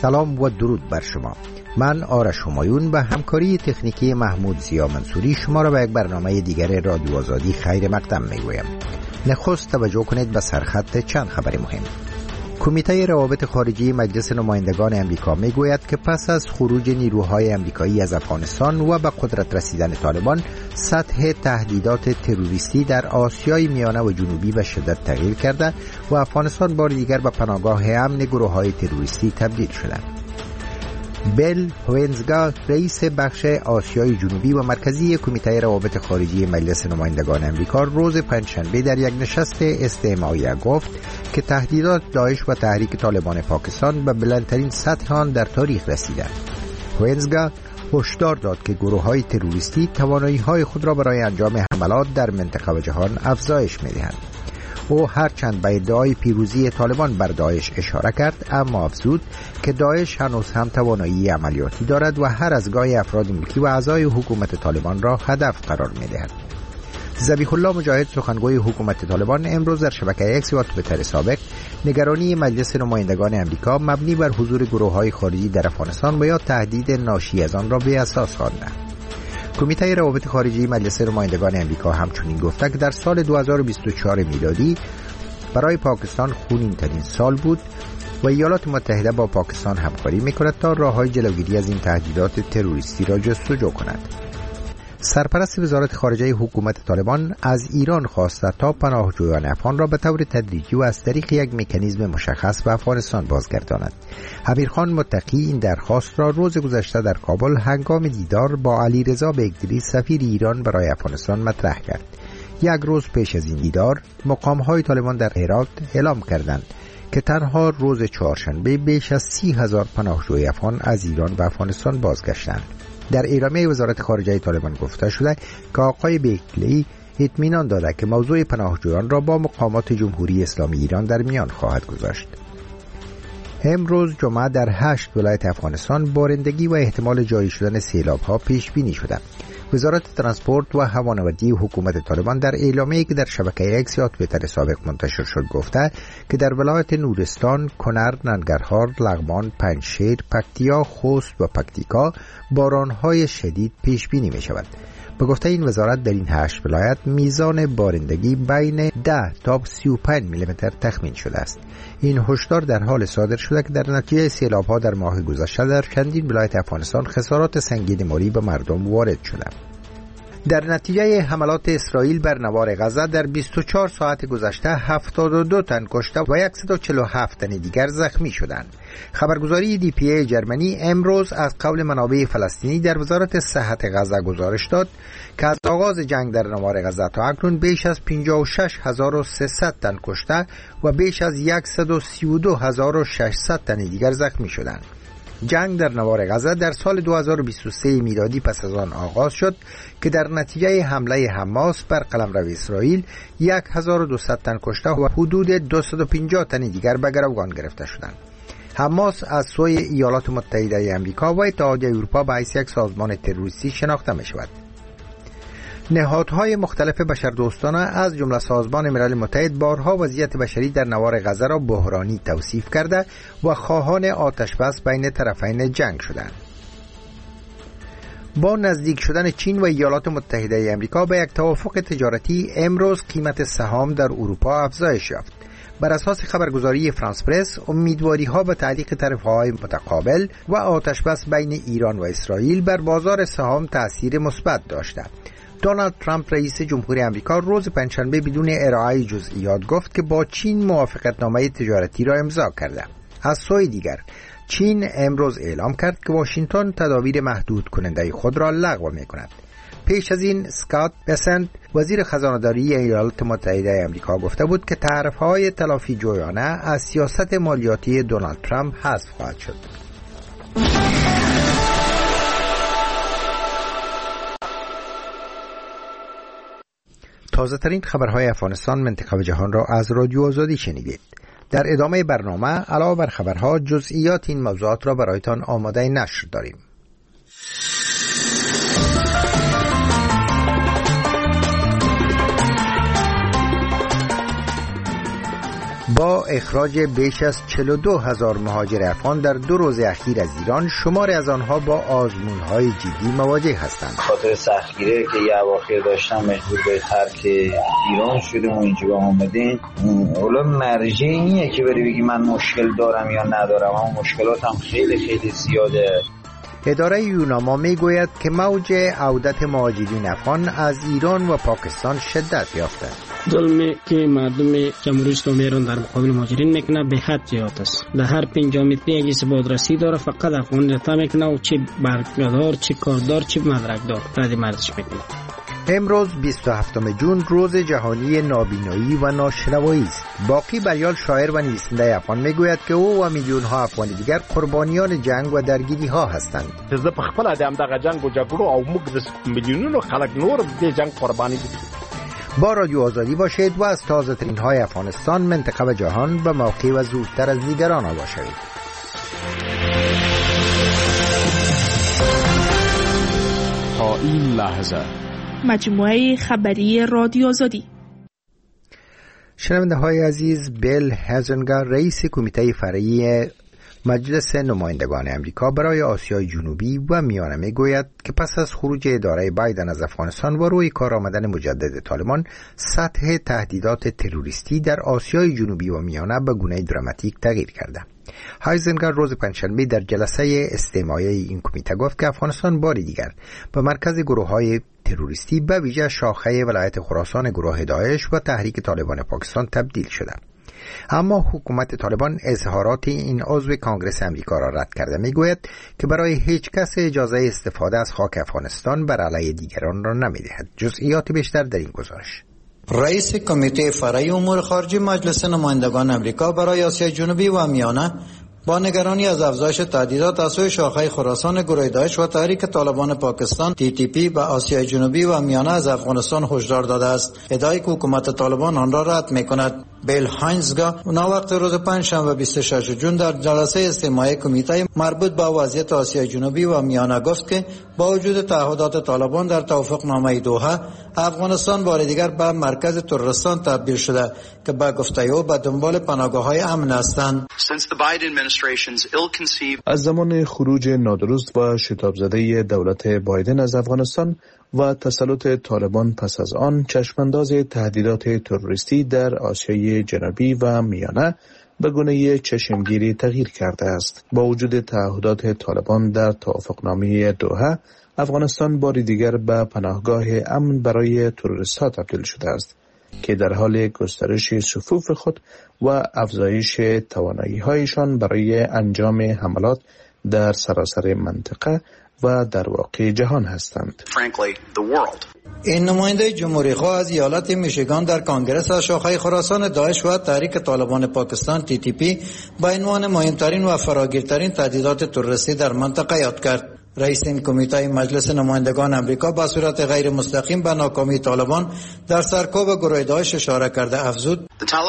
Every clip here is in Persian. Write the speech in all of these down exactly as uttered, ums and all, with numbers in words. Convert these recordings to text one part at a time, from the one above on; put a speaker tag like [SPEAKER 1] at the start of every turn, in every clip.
[SPEAKER 1] سلام و درود بر شما. من آرش همایون به همکاری تکنیکی محمود زیا منصوری شما را به یک برنامه دیگر رادیو آزادی خیر مقدم میگویم. نخست توجه کنید به سرخط چند خبر مهم. کمیته روابط خارجی مجلس نمایندگان امریکا میگوید که پس از خروج نیروهای امریکایی از افغانستان و به قدرت رسیدن طالبان، سطح تهدیدات تروریستی در آسیای میانه و جنوبی به شدت تغییر کرده و افغانستان بار دیگر به پناهگاه امن گروه‌های تروریستی تبدیل شده. بیل هوینزگا، رئیس بخش آسیای جنوبی و مرکزی کمیته روابط خارجی مجلس نمایندگان امریکا، روز پنجشنبه در یک نشست استماعیه گفت که تهدیدات داعش و تحریک طالبان پاکستان به بلندترین سطح آن در تاریخ رسیده. هوینزگا هشدار داد که گروه‌های تروریستی توانایی‌های خود را برای انجام حملات در منطقه و جهان افزایش می‌دهند. او هرچند به ادعای پیروزی طالبان بر داعش اشاره کرد، اما افزود که داعش هنوز هم توانایی عملیاتی دارد و هر از گاهی افراد ملکی و اعضای حکومت طالبان را هدف قرار می‌دهد. ذبیح الله مجاهد، سخنگوی حکومت طالبان، امروز در شبکه اکس و توییتر سابق نگرانی مجلس نمایندگان امریکا مبنی بر حضور گروه‌های خارجی در افغانستان و یا تهدید ناشی از آن را به اساس خوانده. کمیته روابط خارجی مجلس نمایندگان امریکا همچنین گفته که در سال دو هزار و بیست و چهار میلادی برای پاکستان خونین ترین سال بود و ایالات متحده با پاکستان همکاری میکند تا راه‌های جلوگیری از این تهدیدات تروریستی را جستجو کند. سرپرست وزارت خارجه حکومت طالبان از ایران خواسته تا پناهجویان افغان را به طور تدریجی و از طریق یک مکانیزم مشخص به افغانستان بازگرداند. امیرخان متقی این درخواست را روز گذشته در کابل هنگام دیدار با علیرضا بیگدری، سفیر ایران برای افغانستان، مطرح کرد. یک روز پیش از این دیدار، مقام‌های طالبان در هرات اعلام کردند که تنها روز چهارشنبه بیش از سی هزار پناهجوی افغان از ایران به افغانستان بازگشتند. در اعلامیه وزارت خارجه طالبان گفته شده که آقای بیگدری اطمینان داده که موضوع پناهجویان را با مقامات جمهوری اسلامی ایران در میان خواهد گذاشت. امروز جمعه در هشت ولایت افغانستان بارندگی و احتمال جاری شدن سیلاب‌ها پیش بینی شده. وزارت ترانسپورت و هوانوردی حکومت طالبان در اعلامیه‌ای که در شبکه اکس یا توییتر سابق منتشر شد گفته که در ولایت نورستان، کنر، ننگرهار، لغمان، پنجشیر، پکتیا، خوست و پکتیکا باران‌های شدید پیش بینی می‌شود. به گفته این وزارت در این هشت ولایت میزان بارندگی بین ده تا سی و پنج میلیمتر تخمین شده است. این هشدار در حال صادر شده که در نتیجه سیلاب‌ها در ماه گذشته در چندین ولایت افغانستان خسارات سنگین مالی به مردم وارد شده. در نتیجه حملات اسرائیل بر نوار غزه در بیست و چهار ساعت گذشته هفتاد و دو تن کشته و صد و چهل و هفت تن دیگر زخمی شدند. خبرگزاری دی پی ای جرمنی امروز از قول منابع فلسطینی در وزارت صحت غزه گزارش داد که از آغاز جنگ در نوار غزه تا اکنون بیش از پنجاه و شش هزار و سیصد تن کشته و بیش از صد و سی و دو هزار و ششصد تن دیگر زخمی شدند. جنگ در نوار غزه در سال دو هزار و بیست و سه میلادی پس از آن آغاز شد که در نتیجه حمله حماس بر قلمرو اسرائیل هزار و دویست تن کشته و حدود دویست و پنجاه تن دیگر به گروگان گرفته شدند. حماس از سوی ایالات متحده آمریکا و اتحادیه اروپا به حیث یک سازمان تروریستی شناخته می شود. نهادهای مختلف بشردوستانه از جمله سازمان ملل متحد بارها وضعیت بشری در نوار غزه را بحرانی توصیف کرده و خواهان آتش بس بین طرفین جنگ شدند. با نزدیک شدن چین و ایالات متحده آمریکا به یک توافق تجارتی، امروز قیمت سهام در اروپا افزایش یافت. بر اساس خبرگزاری فرانس پرس، امیدواری‌ها به تعلیق طرف‌های متقابل و آتش بس بین ایران و اسرائیل بر بازار سهام تأثیر مثبت داشته. دونالد ترامپ رئیس جمهوری آمریکا روز پنجشنبه بدون ارائه جزئیات گفت که با چین موافقتنامه تجارتی را امضا کرده. از سوی دیگر چین امروز اعلام کرد که واشنگتن تدابیر محدود کننده خود را لغو می‌کند. پیش از این اسکات بسنت، وزیر خزانه‌داری ایالات متحده آمریکا، گفته بود که طرف‌های تلافی جویانه از سیاست مالیاتی دونالد ترامپ حذف خواهد شد. تازه ترین خبرهای افغانستان، منطقه و جهان را از رادیو آزادی شنیدید. در ادامه برنامه علاوه بر خبرها جزئیات این موضوعات را برایتان آماده نشر داریم. با اخراج بیش از چهل و دو هزار مهاجر افغان در دو روز اخیر از ایران، شماری از آنها با آزمون‌های جدی مواجه هستند.
[SPEAKER 2] خاطر سختگیری که یه اواخر داشتم مجبور به ترک ایران شدیم و اینجا آمدیم. اولا مرجع اینه که بری بگی من مشکل دارم یا ندارم، اما مشکلاتم خیلی خیلی زیاده.
[SPEAKER 1] اداره یوناما می گوید که موج عودت مهاجرین افغان از ایران و پاکستان شدت یافته.
[SPEAKER 3] ظلمی که مردم جمهوری اسلامی ایران در مقابل مهاجرین میکنه به حد زیاد است. در هر پنجاه متری یک سبادرسی داره، فقط افغان رتا میکنه و چه برگدار، چه کاردار، چه مدرکدار رد مردش میکنه.
[SPEAKER 1] امروز بیست و هفتم ژوئن روز جهانی نابینایی و ناشنوایی است. باقی بریال شاعر و نویسنده افغان میگوید که او و میلیون ها افغان دیگر قربانیان جنگ و درگیری ها هستند.
[SPEAKER 4] زه په خپل د همدغه جنگ و جګړو او موږ د میلیونونو خلک نور د جنگ قربانی دي.
[SPEAKER 1] با رادیو آزادی باشید و از تازه ترین های افغانستان، منطقه و جهان به موقع و زودتر از دیگران آگاه شوید.
[SPEAKER 5] تا این لحظه
[SPEAKER 6] مجموعه خبری رادیو آزادی.
[SPEAKER 1] شنونده های عزیز، بیل هازنگر رئیس کمیته فرعی مجلس نمایندگان امریکا برای آسیای جنوبی و میانه می گوید که پس از خروج اداره بایدن از افغانستان و روی کار آمدن مجدد طالبان، سطح تهدیدات تروریستی در آسیای جنوبی و میانه به گونه دراماتیک تغییر کرده. هایزنگر روز پنجشنبه در جلسه استماعی این کمیته گفت که افغانستان باری دیگر به مرکز گروه‌های تروریستی به ویژه شاخه ولایت خراسان گروه داعش و تحریک طالبان پاکستان تبدیل شده. اما حکومت طالبان اظهارات این عضو کانگرس امریکا را رد کرده. میگوید که برای هیچ کس اجازه استفاده از خاک افغانستان بر علیه دیگران را نمیدهد. جزئیات بیشتر در این گزارش.
[SPEAKER 7] رئیس کمیته فرعی امور خارجی مجلس نمایندگان امریکا برای آسیای جنوبی و میانه با نگرانی از افزایش تهدیدات از سوی شاخه خراسان گروه داعش و تحریک طالبان پاکستان تی تی پی به آسیای جنوبی و میانه از افغانستان هشدار داده است. ادعای که حکومت طالبان آن را رد می‌کند. بیل هاینزگا وقت روز پنجشنبه بیست و ششم ژوئن در جلسه استماعی کمیته مربوط به وضعیت آسیای جنوبی و میانه گفت که با وجود تعهدات طالبان در توافقنامه دوحه، افغانستان بار دیگر به مرکز تروریستان تبدیل شده که به گفته او به دنبال پناهگاه‌های امن هستند.
[SPEAKER 5] از زمان خروج نادرست و شتاب زده دولت بایدن از افغانستان و تسلط طالبان پس از آن، چشمانداز تهدیدات تروریستی در آسیای جنوبی و میانه به گونه چشمگیری تغییر کرده است. با وجود تعهدات طالبان در توافقنامه دوحه، افغانستان باری دیگر به پناهگاه امن برای تروریست‌ها تبدیل شده است که در حال گسترش صفوف خود و افزایش توانایی‌هایشان برای انجام حملات در سراسر منطقه و در واقع جهان هستند.
[SPEAKER 7] این نماینده جمهوری خواه از ایالت میشیگان در کانگرس از شاخه خراسان داعش و تحریک طالبان پاکستان تی تی پی با عنوان مهمترین و فراگیرترین تهدیدات تروریستی در منطقه یاد کرد. رئیس این کمیته مجلس نمایندگان امریکا به صورت غیر مستقیم به ناکامی طالبان در سرکوب گروه داعش اشاره کرده افزود: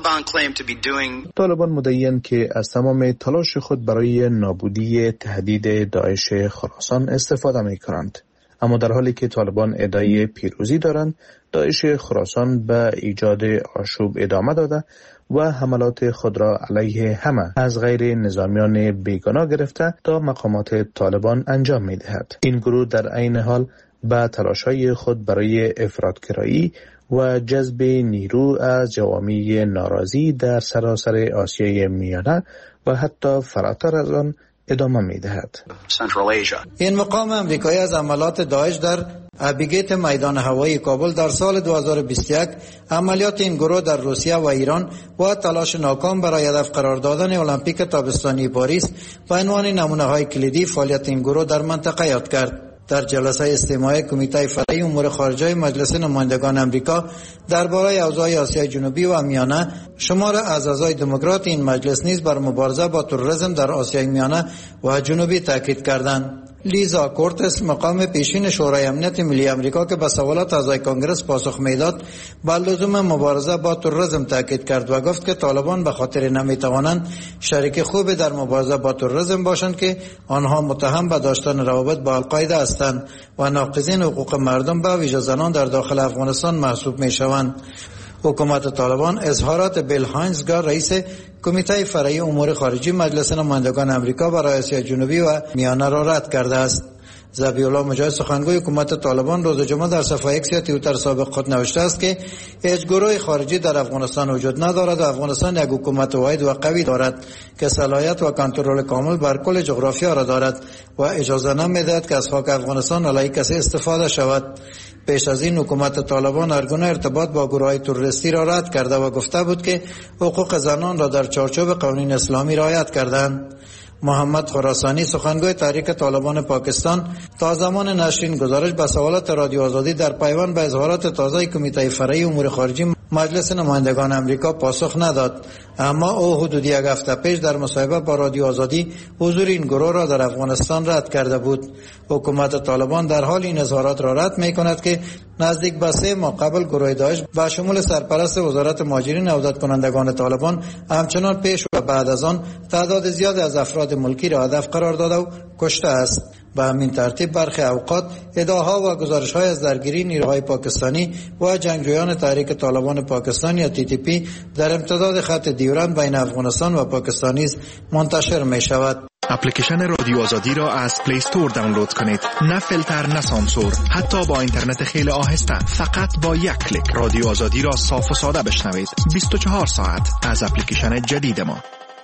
[SPEAKER 5] طالبان مدعی‌اند که از تمام تلاش خود برای نابودی تهدید داعش خراسان استفاده می‌کنند. اما در حالی که طالبان ادعای پیروزی دارند، داعش خراسان به ایجاد آشوب ادامه داده و حملات خود را علیه همه از غیر نظامیان بیگناه گرفته تا مقامات طالبان انجام می دهد. این گروه در عین حال به تلاش‌های خود برای افراط‌گرایی و جذب نیرو از جوامع ناراضی در سراسر آسیای میانه و حتی فراتر از آن ادامه می دهد.
[SPEAKER 7] این مقام امریکایی از عملات داعش در ابیگیت میدان هوایی کابل در سال دو هزار و بیست و یک، عملیات این گروه در روسیه و ایران و تلاش ناکام برای هدف قرار دادن المپیک تابستانی پاریس به عنوان نمونه های کلیدی فعالیت این گروه در منطقه یاد کرد. در جلسه استماعی کمیته فرعی امور خارجه مجلس نمایندگان امریکا درباره اوضاع آسیای جنوبی و میانه، شمار از اعضای دموکرات این مجلس نیز بر مبارزه با تروریسم در آسیای میانه و جنوبی تاکید کردند. لیزا کورتس مقام پیشین شورای امنیت ملی امریکا که به سوالات اعضای کانگرس پاسخ میداد، به لزوم مبارزه با تروریسم تاکید کرد و گفت که طالبان به خاطر نمیتوانند شریک خوب در مبارزه با تروریسم باشند که آنها متهم به داشتن روابط با القاعده هستند و ناقضین حقوق مردم به ویژه زنان در داخل افغانستان محسوب میشوند. حکومت طالبان اظهارات بیل هاینزگار رئیس کمیته فرعی امور خارجی مجلس نمایندگان امریکا برای آسیا جنوبی و میانه را رد کرده است. ذبیح الله مجاهد سخنگوی حکومت طالبان روز جمعه در صفحه ایکس یا توییتر سابق خود نوشته است که هیچ گروه خارجی در افغانستان وجود ندارد و افغانستان یک حکومت واحد و قوی دارد که صلاحیت و کنترل کامل بر کل جغرافیا را دارد و اجازه نمیدهد که از خاک افغانستان علیه کسی استفاده شود. پیش از این حکومت طالبان هر گونه ارتباط با گروه‌های تروریستی را رد کرده و گفته بود که حقوق زنان را در چارچوب قوانین اسلامی رعایت کردند. محمد خراسانی سخنگوی تحریک طالبان پاکستان تا زمان نشر این گزارش به سوالات رادیو آزادی در پیوند به اظهارات تازه کمیته فرعی امور خارجی مجلس نمایندگان امریکا پاسخ نداد، اما او حدود یک هفته پیش در مصاحبه با رادیو آزادی حضور این گروه را در افغانستان رد کرده بود. حکومت طالبان در حال این اظهارات را رد می کند که نزدیک به سه ماه قبل گروه داعش به شمول سرپرست وزارت مهاجرین عودت کنندگان طالبان همچنان پیش و بعد از آن تعداد زیادی از افراد ملکی را هدف قرار داده و کشته است. به همین ترتیب برخی اوقات ادعاها و گزارش‌های از درگیری نیروهای پاکستانی و جنگجویان تحریک طالبان پاکستان یا تی تی پی در امتداد خط دیورند بین افغانستان و پاکستان نیز منتشر می شود.
[SPEAKER 8] اپلیکیشن رادیو آزادی را از پلی استور دانلود کنید. نه فیلتر نه سانسور، حتی با اینترنت خیلی آهسته، فقط با یک کلیک رادیو آزادی را صاف و ساده بشنوید. بیست و چهار ساعت از اپلیکیشن جدید ما.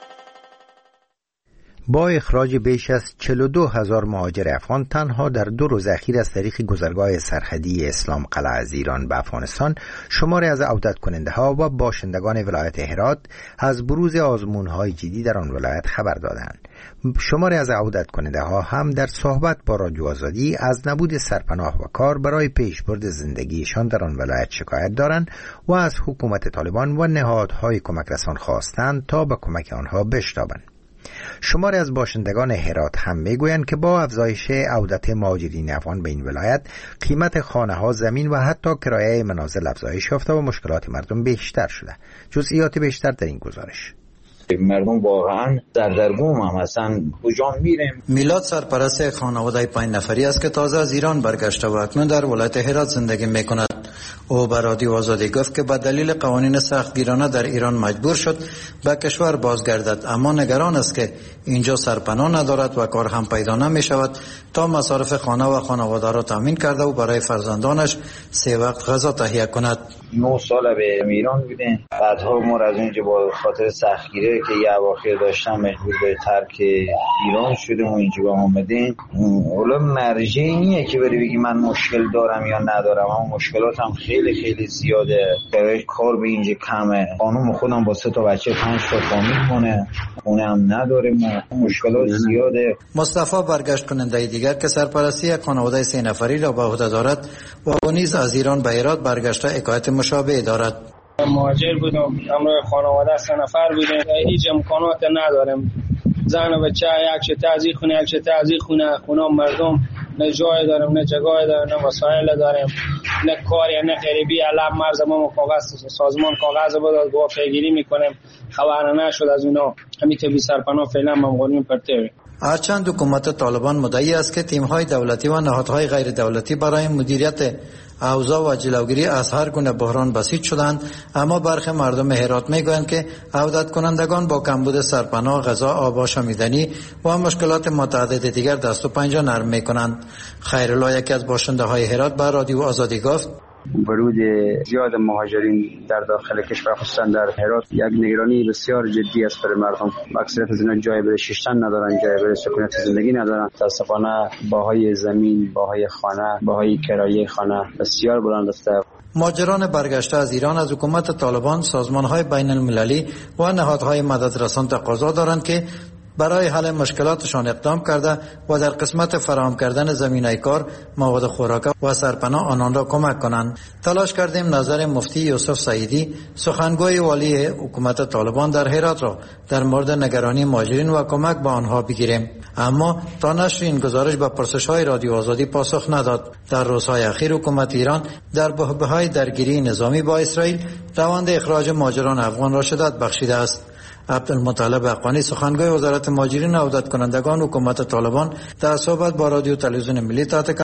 [SPEAKER 1] با اخراج بیش از چهل و دو هزار مهاجر افغان تنها در دو روز اخیر از طریق گذرگاه سرحدی اسلام قلعه از ایران به افغانستان، شماری از عودت کننده ها و باشندگان ولایت هرات از بروز آزمون های جدی در آن ولایت خبر دادند. شماری از عودت کننده ها هم در صحبت با رادیو آزادی از نبود سرپناه و کار برای پیشبرد زندگیشان در آن ولایت شکایت دارند و از حکومت طالبان و نهادهای کمک رسان خواستند تا به کمک آنها بشتابند. شماری از باشندگان هرات هم میگویند که با افزایش عودت مهاجرین افغان به این ولایت، قیمت خانه ها، زمین و حتی کرایه منازل افزایش یافته و مشکلات مردم بیشتر شده. جزئیات بیشتر در این گزارش.
[SPEAKER 2] مردم واقعا دردرگم هم اصلا کجا میریم.
[SPEAKER 7] میلاد سرپرست خانواده پنج نفری است که تازه از ایران برگشته و اکنون در ولایت هرات زندگی میکند. او به رادیو آزادی گفت که به دلیل قوانین سختگیرانه در ایران مجبور شد به کشور بازگردد، اما نگران است که اینجا سرپناه ندارد و کار هم پیدا نمی شود تا مصارف خانه و خانواده را تامین کرده و برای فرزندانش سه وقت غذا تهیه کند.
[SPEAKER 2] نه سال به ایران بودیم، بعدها ما از اینجا با خاطر سختگیری که یه اواخر داشتم مجبور به ترک ایران شدیم و اینجا اومدیم. اولا مرجعی نیه که بری بگی من مشکل دارم یا ندارم، اما مشکلاتم خیلی خیلی زیاده. برای کار به اینجا کمه، خانم خودم با سه تا بچه پنج تا فامیل مونه، خونه هم نداریم، مشکلات زیاده.
[SPEAKER 7] مصطفی برگشت کننده دیگر که سرپرستی یک خانواده سه نفری را به عهده دارد و او نیز از ایران به هرات برگشته حکایت مشابه دارد.
[SPEAKER 3] مهاجر بودم، همراه خانواده سه نفر بودیم، هیچ امکانات نداریم. زن و بچه یک چه تعزیه خونه یک چه تعزیه خونه، خونه مردم نه جای داریم نه جگای داریم نه وسایل داریم نه کاری نه غریبی. علم مرز ما کاغذ سازمان کاغذ بود گواه پیگیری میکنیم، خبر نشد از اونا. همین که بی سرپناه فعلا ممغولین پرته.
[SPEAKER 7] هرچند حکومت طالبان مدعی است که تیم‌های دولتی و نهادهای غیر دولتی برای مدیریت اوضاع و جلوگیری از هر گونه بحران بسیج شدند، اما برخی مردم هرات میگویند که عودت کنندگان با کمبود سرپناه، غذا، آب آشامیدنی و مشکلات متعدد دیگر دست و پنجه نرم میکنند. خیرالله یکی از باشنده های هرات به رادیو آزادی گفت
[SPEAKER 9] ورود زیاد مهاجرین در داخل کشور خصوصا در هرات یک نگرانی بسیار جدی است برای مردم. اکثریت از اینا جای برای شیشتن ندارن، جای برای سکونت زندگی ندارن. متاسفانه باهای زمین، باهای خانه، باهای کرایه خانه بسیار بلند است.
[SPEAKER 7] مهاجران برگشته از ایران از حکومت طالبان، سازمان‌های بین المللی و نهادهای مددرسان تقاضا دارند که برای حل مشکلاتشان اقدام کرده و در قسمت فراهم کردن زمینه کار، مواد خوراک و سرپناه آنان را کمک کنند. تلاش کردیم نظر مفتی یوسف سعیدی، سخنگوی والی حکومت طالبان در هرات را در مورد نگرانی مهاجرین و کمک به آنها بگیریم، اما تا نشر این گزارش به پرسش‌های رادیو آزادی پاسخ نداد. در روزهای اخیر حکومت ایران در بحبوحهای درگیری نظامی با اسرائیل روند اخراج مهاجران افغان را شدت بخشیده است. عبدالمطلب اقوانی سخنگوی وزارت مهاجرین و عودت کنندگان حکومت طالبان در صحبت با رادیو تلویزیون ملی تحت